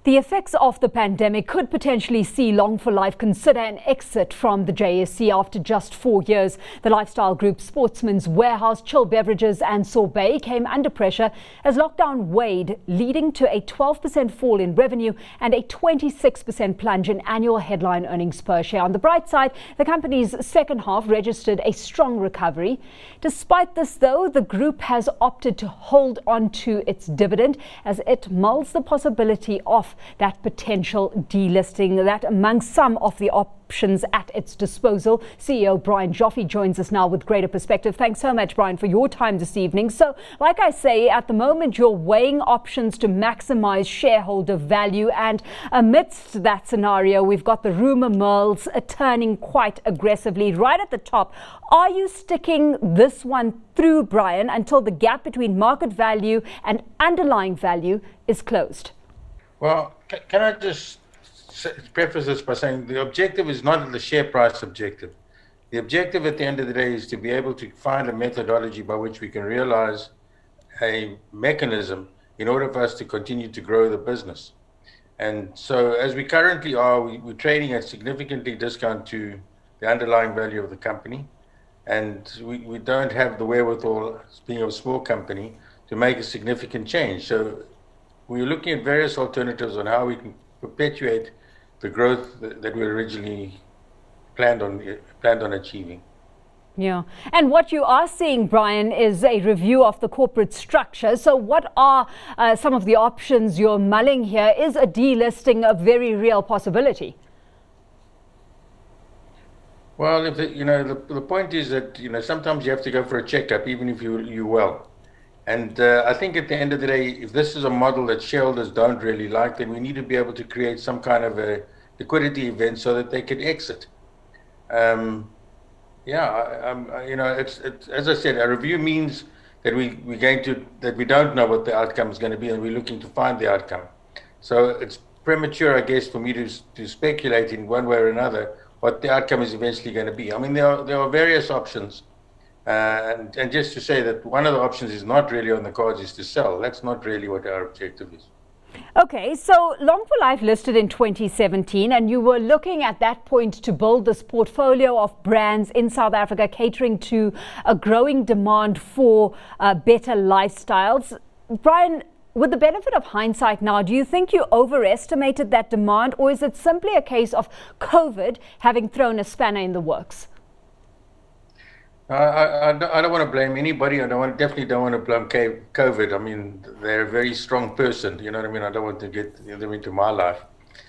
The effects of the pandemic could potentially see Long for Life consider an exit from the JSE after just 4 years. The lifestyle group Sportsman's Warehouse, Chill Beverages and Sorbet came under pressure as lockdown weighed, leading to a 12% fall in revenue and a 26% plunge in annual headline earnings per share. On the bright side, the company's second half registered a strong recovery. Despite this, though, the group has opted to hold on to its dividend as it mulls the possibility of that potential delisting. That among some of the options at its disposal. CEO Brian Joffe joins us now with greater perspective. Thanks so much, Brian, for your time this evening. So, like I say, at the moment you're weighing options to maximize shareholder value, and amidst that scenario we've got the rumour mills turning quite aggressively right at the top. Are you sticking this one through, Brian, until the gap between market value and underlying value is closed? Well, can I just preface this by saying the objective is not the share price objective. The objective at the end of the day is to be able to find a methodology by which we can realize a mechanism in order for us to continue to grow the business. And so as we currently are, we're trading at significantly discount to the underlying value of the company. And we don't have the wherewithal, being a small company, to make a significant change. So we're looking at various alternatives on how we can perpetuate the growth that we originally planned on achieving. Yeah. And what you are seeing, Brian, is a review of the corporate structure. So what are some of the options you're mulling here? Is a delisting a very real possibility? Well, the point is that, sometimes you have to go for a checkup, even if you're well. And I think at the end of the day, if this is a model that shareholders don't really like, then we need to be able to create some kind of a liquidity event so that they can exit. It's as I said, a review means that we don't know what the outcome is going to be, and we're looking to find the outcome. So it's premature, I guess, for me to speculate in one way or another what the outcome is eventually going to be. I mean, there are various options. And just to say that one of the options is not really on the cards is to sell. That's not really what our objective is. Okay, so Long for Life listed in 2017, and you were looking at that point to build this portfolio of brands in South Africa catering to a growing demand for better lifestyles. Brian, with the benefit of hindsight now, do you think you overestimated that demand, or is it simply a case of COVID having thrown a spanner in the works? I don't want to blame anybody. Definitely don't want to blame COVID. I mean, they're a very strong person. You know what I mean? I don't want to get them into my life.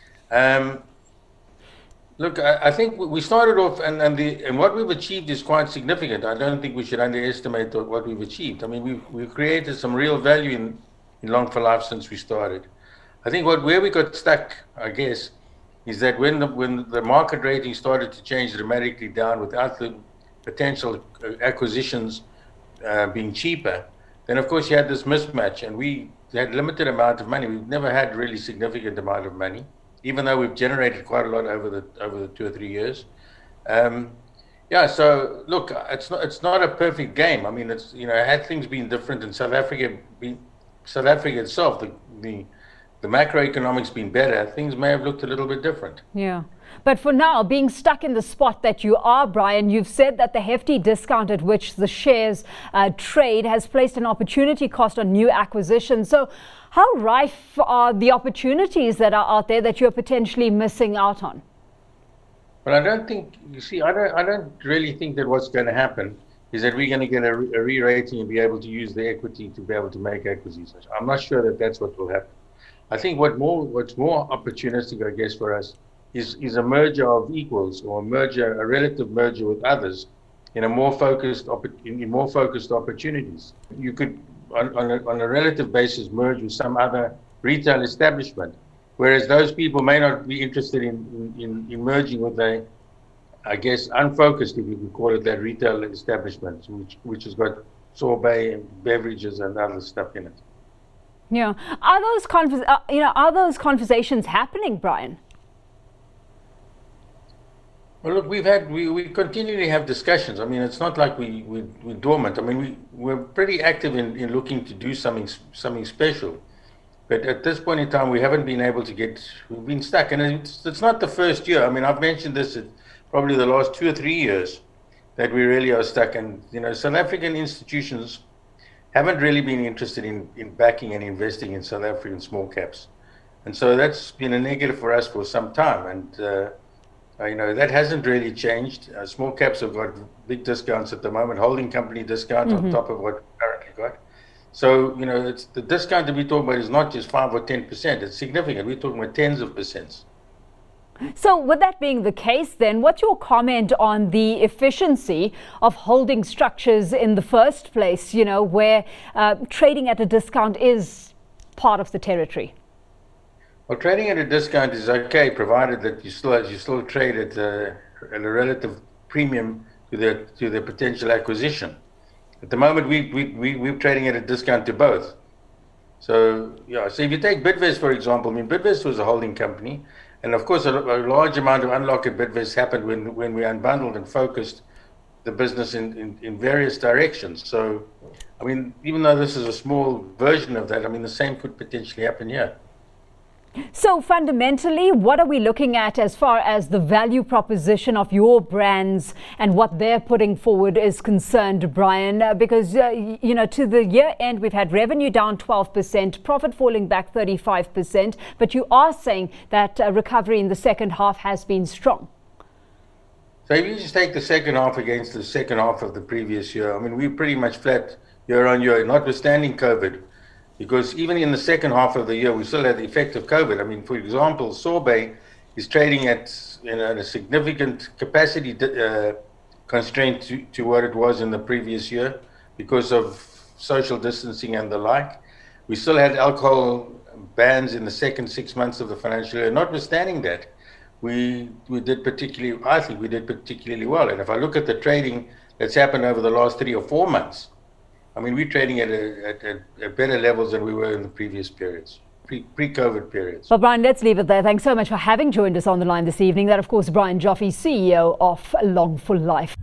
Look, I think we started off, and what we've achieved is quite significant. I don't think we should underestimate what we've achieved. I mean, we've created some real value in Long for Life since we started. I think where we got stuck, I guess, is that when the market rating started to change dramatically down without the potential acquisitions being cheaper, then of course you had this mismatch, and we had limited amount of money. We've never had really significant amount of money, even though we've generated quite a lot over the 2 or 3 years. So look, it's not a perfect game. I mean, had things been different in South Africa itself, the macroeconomics been better, things may have looked a little bit different. Yeah. But for now, being stuck in the spot that you are, Brian, you've said that the hefty discount at which the shares trade has placed an opportunity cost on new acquisitions. So how rife are the opportunities that are out there that you're potentially missing out on? Well, I don't really think that what's going to happen is that we're going to get a re-rating and be able to use the equity to be able to make acquisitions. I'm not sure that that's what will happen. I think what's more opportunistic, I guess, for us is a merger of equals, or a relative merger with others in more focused opportunities. You could, on a relative basis, merge with some other retail establishment, whereas those people may not be interested in merging with a, I guess, unfocused, if you could call it that, retail establishment, which has got sorbet and beverages and other stuff in it. Yeah, are those conversations happening, Brian? Well, look, we continually have discussions. I mean, it's not like we're dormant. I mean, we're pretty active in looking to do something special. But at this point in time, we haven't been able to we've been stuck. And it's not the first year. I mean, I've mentioned this at probably the last 2 or 3 years that we really are stuck. And, South African institutions haven't really been interested in backing and investing in South African small caps. And so that's been a negative for us for some time. And, that hasn't really changed. Small caps have got big discounts at the moment, holding company discounts on top of what we currently got. So, it's the discount that we're talking about is not just 5 or 10%. It's significant. We're talking about tens of percents. So with that being the case, then, what's your comment on the efficiency of holding structures in the first place, where trading at a discount is part of the territory? Well, trading at a discount is okay, provided that you still trade at a relative premium to the potential acquisition. At the moment, we're trading at a discount to both. So if you take Bidvest, for example, Bidvest was a holding company, and of course a large amount of unlock at Bidvest happened when we unbundled and focused the business in various directions. So, even though this is a small version of that, the same could potentially happen here. So fundamentally, what are we looking at as far as the value proposition of your brands and what they're putting forward is concerned, Brian? Because, to the year end, we've had revenue down 12%, profit falling back 35%. But you are saying that recovery in the second half has been strong. So if you just take the second half against the second half of the previous year, we're pretty much flat year on year, notwithstanding COVID. Because even in the second half of the year, we still had the effect of COVID. For example, Sorbet is trading at a significant capacity constraint to what it was in the previous year because of social distancing and the like. We still had alcohol bans in the second 6 months of the financial year. Notwithstanding that, I think we did particularly well. And if I look at the trading that's happened over the last 3 or 4 months, we're trading at better levels than we were in the previous periods, pre-COVID periods. Well, Brian, let's leave it there. Thanks so much for having joined us on the line this evening. That, of course, Brian Joffe, CEO of Long for Life.